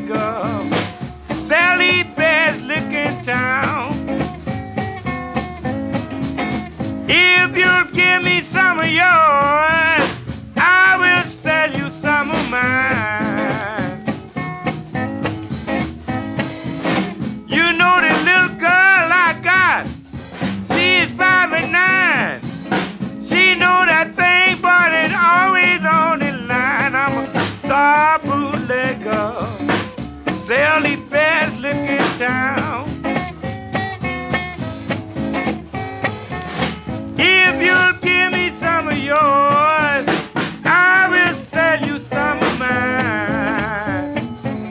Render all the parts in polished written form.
bootlegger. Sally best looking town. If you'll give me some of yours, I will sell you some of mine. You know the little girl I got, she's 5'9". She know that thing, but it's always on the line. I'm a star bootlegger, sell the best looking town. If you'll give me some of yours, I will sell you some of mine.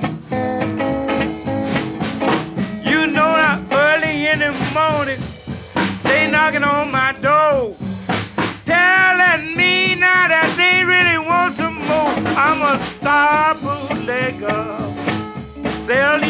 You know that early in the morning, they knocking on my door, telling me now that they really want some more. I'm a star bootlegger, sell